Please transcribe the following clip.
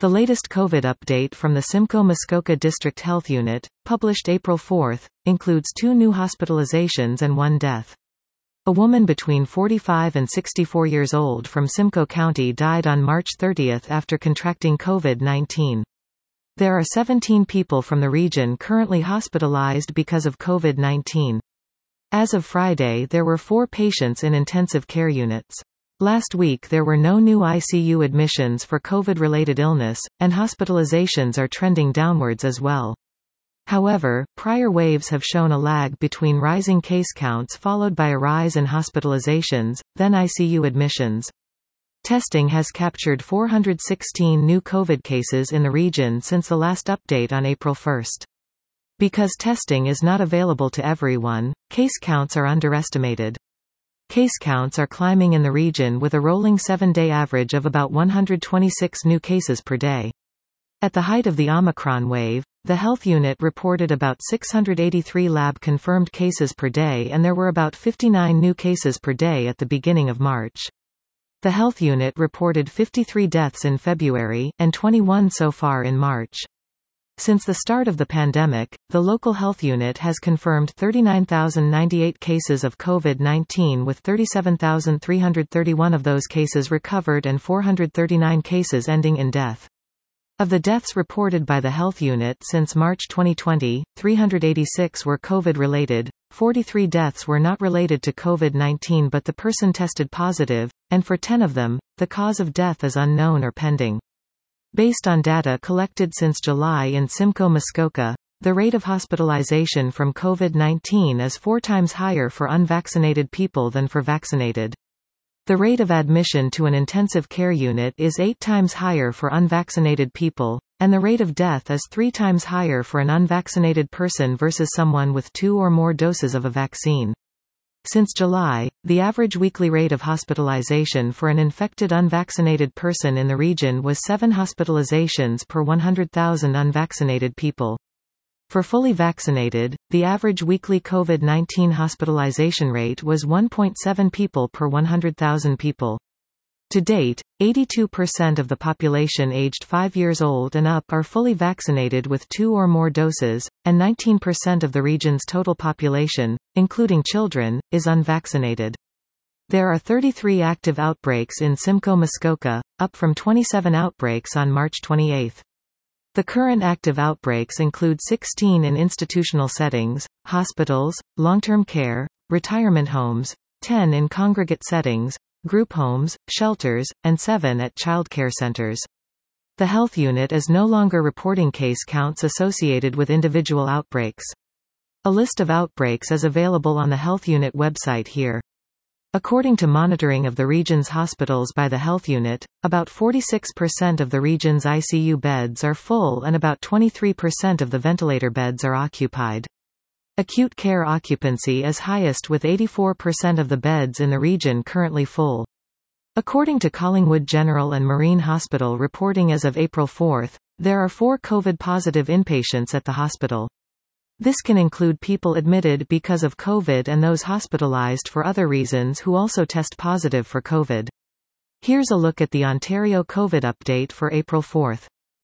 The latest COVID update from the Simcoe Muskoka District Health Unit, published April 4, includes 2 new hospitalizations and 1 death. A woman between 45 and 64 years old from Simcoe County died on March 30 after contracting COVID-19. There are 17 people from the region currently hospitalized because of COVID-19. As of Friday, there were 4 patients in intensive care units. Last week there were no new ICU admissions for COVID-related illness, and hospitalizations are trending downwards as well. However, prior waves have shown a lag between rising case counts followed by a rise in hospitalizations, then ICU admissions. Testing has captured 416 new COVID cases in the region since the last update on April 1. Because testing is not available to everyone, case counts are underestimated. Case counts are climbing in the region with a rolling 7-day average of about 126 new cases per day. At the height of the Omicron wave, the health unit reported about 683 lab-confirmed cases per day and there were about 59 new cases per day at the beginning of March. The health unit reported 53 deaths in February, and 21 so far in March. Since the start of the pandemic, the local health unit has confirmed 39,098 cases of COVID-19 with 37,331 of those cases recovered and 439 cases ending in death. Of the deaths reported by the health unit since March 2020, 386 were COVID-related, 43 deaths were not related to COVID-19 but the person tested positive, and for 10 of them, the cause of death is unknown or pending. Based on data collected since July in Simcoe Muskoka, the rate of hospitalization from COVID-19 is 4 times higher for unvaccinated people than for vaccinated. The rate of admission to an intensive care unit is 8 times higher for unvaccinated people, and the rate of death is 3 times higher for an unvaccinated person versus someone with 2 or more doses of a vaccine. Since July, the average weekly rate of hospitalization for an infected unvaccinated person in the region was 7 hospitalizations per 100,000 unvaccinated people. For fully vaccinated, the average weekly COVID-19 hospitalization rate was 1.7 people per 100,000 people. To date, 82% of the population aged 5 years old and up are fully vaccinated with 2 or more doses, and 19% of the region's total population, including children, is unvaccinated. There are 33 active outbreaks in Simcoe Muskoka, up from 27 outbreaks on March 28. The current active outbreaks include 16 in institutional settings, hospitals, long-term care, retirement homes, 10 in congregate settings, group homes, shelters, and 7 at childcare centers. The health unit is no longer reporting case counts associated with individual outbreaks. A list of outbreaks is available on the health unit website here. According to monitoring of the region's hospitals by the health unit, about 46% of the region's ICU beds are full and about 23% of the ventilator beds are occupied. Acute care occupancy is highest with 84% of the beds in the region currently full. According to Collingwood General and Marine Hospital reporting as of April 4, there are 4 COVID-positive inpatients at the hospital. This can include people admitted because of COVID and those hospitalized for other reasons who also test positive for COVID. Here's a look at the Ontario COVID update for April 4.